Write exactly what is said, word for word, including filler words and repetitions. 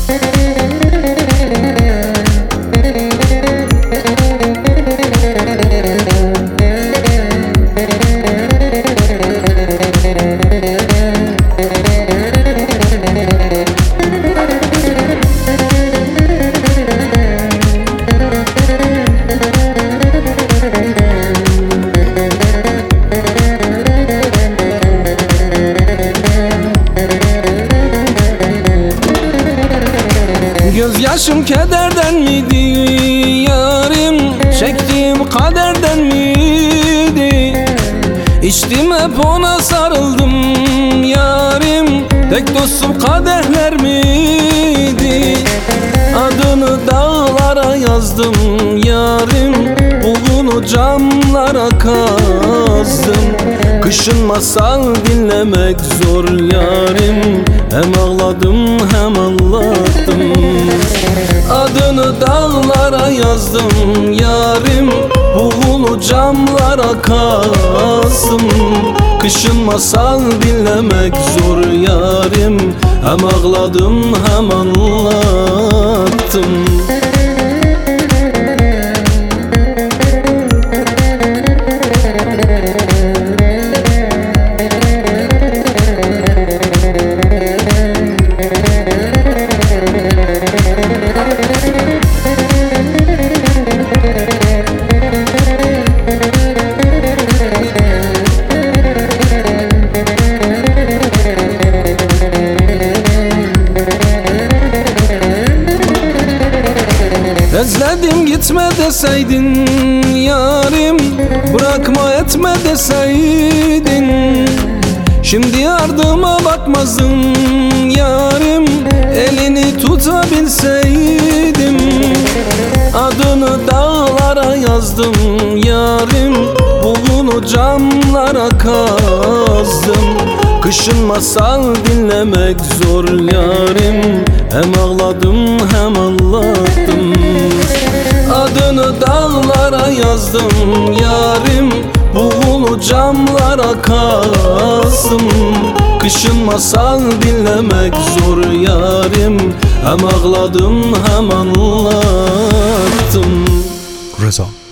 Gözyaşım kederden miydi yarim, çektiğim kaderden miydi? İçtim hep ona sarıldım yarim, tek dostum kadehler miydi? Adını dağlara yazdım yarim, bugünü camlara kazdım. Kışın masal dinlemek zor yarim, hem ağladım hem anlattım. Adını dağlara yazdım yarim, bugünü camlara kazdım. Kışın masal dinlemek zor yarim, hem ağladım hem anlattım. Özledim gitme deseydin yarim, bırakma etme deseydin. Şimdi yardıma bakmazdın yarim, elini tutabilseydim. Adını dağlara yazdım yarim, bugünü camlara kazdım. Kışın masal dinlemek zor yarim, hem ağladım hem anlattım. Adını dağlara yazdım yarim, bugünü camlara kazdım. Kışın masal dinlemek zor yarim, hem ağladım hem anlattım. Reza